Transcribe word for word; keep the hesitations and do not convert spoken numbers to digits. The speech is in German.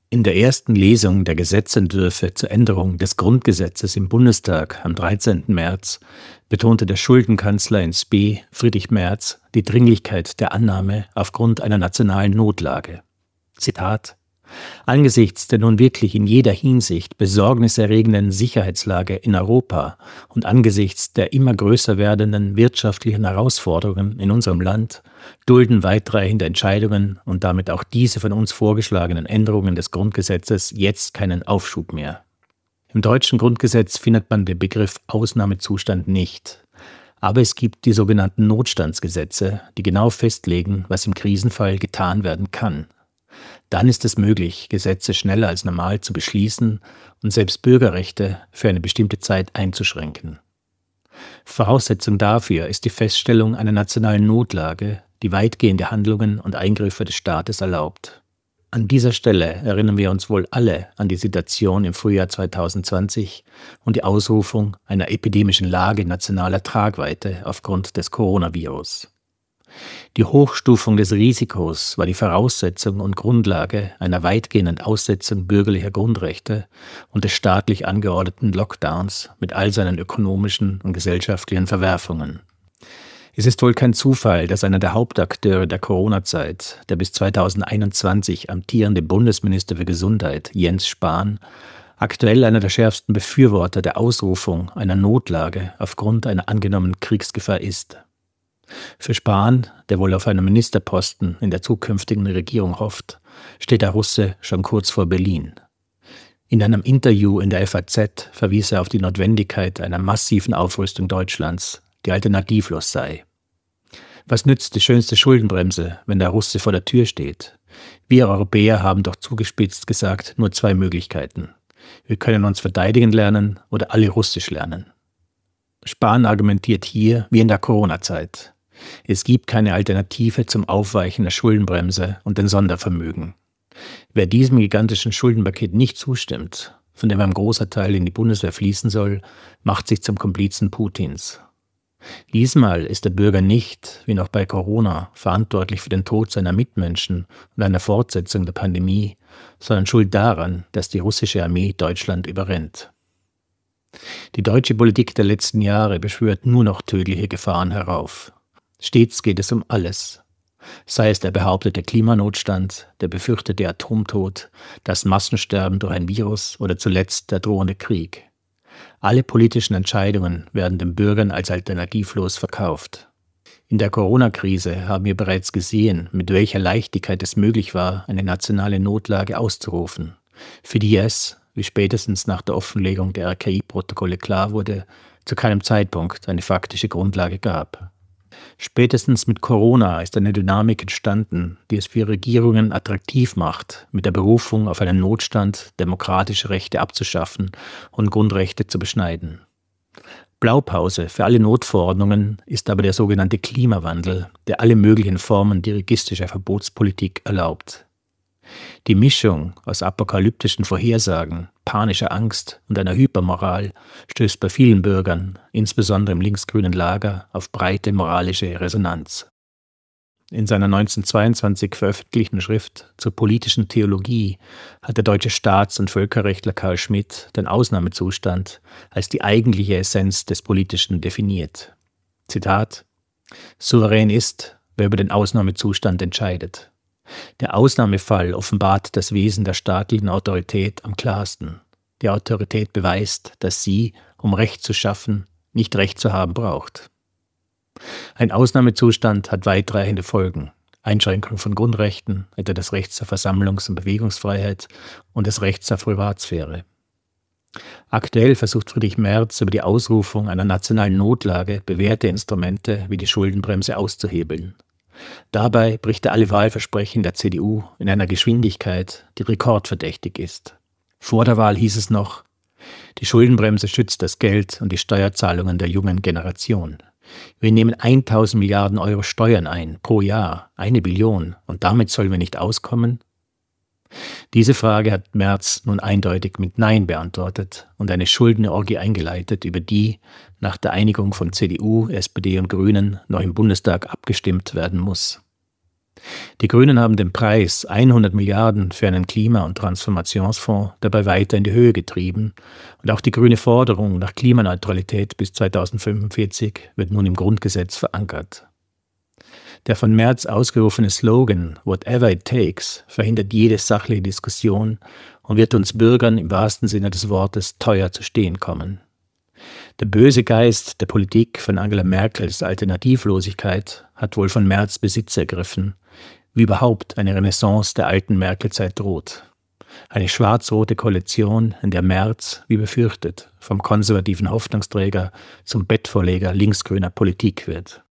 In der ersten Lesung der Gesetzentwürfe zur Änderung des Grundgesetzes im Bundestag am dreizehnten März betonte der Schuldenkanzler in Spee, Friedrich Merz, die Dringlichkeit der Annahme aufgrund einer nationalen Notlage. Zitat: Angesichts der nun wirklich in jeder Hinsicht besorgniserregenden Sicherheitslage in Europa und angesichts der immer größer werdenden wirtschaftlichen Herausforderungen in unserem Land dulden weitreichende Entscheidungen und damit auch diese von uns vorgeschlagenen Änderungen des Grundgesetzes jetzt keinen Aufschub mehr. Im deutschen Grundgesetz findet man den Begriff Ausnahmezustand nicht. Aber es gibt die sogenannten Notstandsgesetze, die genau festlegen, was im Krisenfall getan werden kann. Dann ist es möglich, Gesetze schneller als normal zu beschließen und selbst Bürgerrechte für eine bestimmte Zeit einzuschränken. Voraussetzung dafür ist die Feststellung einer nationalen Notlage, die weitgehende Handlungen und Eingriffe des Staates erlaubt. An dieser Stelle erinnern wir uns wohl alle an die Situation im Frühjahr zweitausendzwanzig und die Ausrufung einer epidemischen Lage nationaler Tragweite aufgrund des Coronavirus. Die Hochstufung des Risikos war die Voraussetzung und Grundlage einer weitgehenden Aussetzung bürgerlicher Grundrechte und des staatlich angeordneten Lockdowns mit all seinen ökonomischen und gesellschaftlichen Verwerfungen. Es ist wohl kein Zufall, dass einer der Hauptakteure der Corona-Zeit, der bis zweitausendeinundzwanzig amtierende Bundesminister für Gesundheit, Jens Spahn, aktuell einer der schärfsten Befürworter der Ausrufung einer Notlage aufgrund einer angenommenen Kriegsgefahr ist. Für Spahn, der wohl auf einen Ministerposten in der zukünftigen Regierung hofft, steht der Russe schon kurz vor Berlin. In einem Interview in der F A Z verwies er auf die Notwendigkeit einer massiven Aufrüstung Deutschlands, die alternativlos sei. Was nützt die schönste Schuldenbremse, wenn der Russe vor der Tür steht? Wir Europäer haben doch zugespitzt gesagt nur zwei Möglichkeiten. Wir können uns verteidigen lernen oder alle Russisch lernen. Spahn argumentiert hier wie in der Corona-Zeit. Es gibt keine Alternative zum Aufweichen der Schuldenbremse und den Sondervermögen. Wer diesem gigantischen Schuldenpaket nicht zustimmt, von dem ein großer Teil in die Bundeswehr fließen soll, macht sich zum Komplizen Putins. Diesmal ist der Bürger nicht, wie noch bei Corona, verantwortlich für den Tod seiner Mitmenschen und einer Fortsetzung der Pandemie, sondern schuld daran, dass die russische Armee Deutschland überrennt. Die deutsche Politik der letzten Jahre beschwört nur noch tödliche Gefahren herauf. Stets geht es um alles. Sei es der behauptete Klimanotstand, der befürchtete Atomtod, das Massensterben durch ein Virus oder zuletzt der drohende Krieg. Alle politischen Entscheidungen werden den Bürgern als alternativlos verkauft. In der Corona-Krise haben wir bereits gesehen, mit welcher Leichtigkeit es möglich war, eine nationale Notlage auszurufen, für die es, wie spätestens nach der Offenlegung der R K I-Protokolle klar wurde, zu keinem Zeitpunkt eine faktische Grundlage gab. Spätestens mit Corona ist eine Dynamik entstanden, die es für Regierungen attraktiv macht, mit der Berufung auf einen Notstand demokratische Rechte abzuschaffen und Grundrechte zu beschneiden. Blaupause für alle Notverordnungen ist aber der sogenannte Klimawandel, der alle möglichen Formen dirigistischer Verbotspolitik erlaubt. Die Mischung aus apokalyptischen Vorhersagen, panischer Angst und einer Hypermoral stößt bei vielen Bürgern, insbesondere im linksgrünen Lager, auf breite moralische Resonanz. In seiner neunzehnhundertzweiundzwanzig veröffentlichten Schrift zur politischen Theologie hat der deutsche Staats- und Völkerrechtler Carl Schmitt den Ausnahmezustand als die eigentliche Essenz des Politischen definiert. Zitat: Souverän ist, wer über den Ausnahmezustand entscheidet. Der Ausnahmefall offenbart das Wesen der staatlichen Autorität am klarsten. Die Autorität beweist, dass sie, um Recht zu schaffen, nicht Recht zu haben braucht. Ein Ausnahmezustand hat weitreichende Folgen. Einschränkung von Grundrechten, etwa des Rechts zur Versammlungs- und Bewegungsfreiheit und des Rechts zur Privatsphäre. Aktuell versucht Friedrich Merz über die Ausrufung einer nationalen Notlage bewährte Instrumente wie die Schuldenbremse auszuhebeln. Dabei bricht er alle Wahlversprechen der C D U in einer Geschwindigkeit, die rekordverdächtig ist. Vor der Wahl hieß es noch, die Schuldenbremse schützt das Geld und die Steuerzahlungen der jungen Generation. Wir nehmen tausend Milliarden Euro Steuern ein, pro Jahr, eine Billion, und damit sollen wir nicht auskommen? Diese Frage hat Merz nun eindeutig mit Nein beantwortet und eine Schuldenorgie eingeleitet, über die nach der Einigung von C D U, S P D und Grünen noch im Bundestag abgestimmt werden muss. Die Grünen haben den Preis hundert Milliarden für einen Klima- und Transformationsfonds dabei weiter in die Höhe getrieben und auch die grüne Forderung nach Klimaneutralität bis zweitausendfünfundvierzig wird nun im Grundgesetz verankert. Der von Merz ausgerufene Slogan "Whatever it takes" verhindert jede sachliche Diskussion und wird uns Bürgern im wahrsten Sinne des Wortes teuer zu stehen kommen. Der böse Geist der Politik von Angela Merkels Alternativlosigkeit hat wohl von Merz Besitz ergriffen, wie überhaupt eine Renaissance der alten Merkel-Zeit droht. Eine schwarz-rote Koalition, in der Merz, wie befürchtet, vom konservativen Hoffnungsträger zum Bettvorleger linksgrüner Politik wird.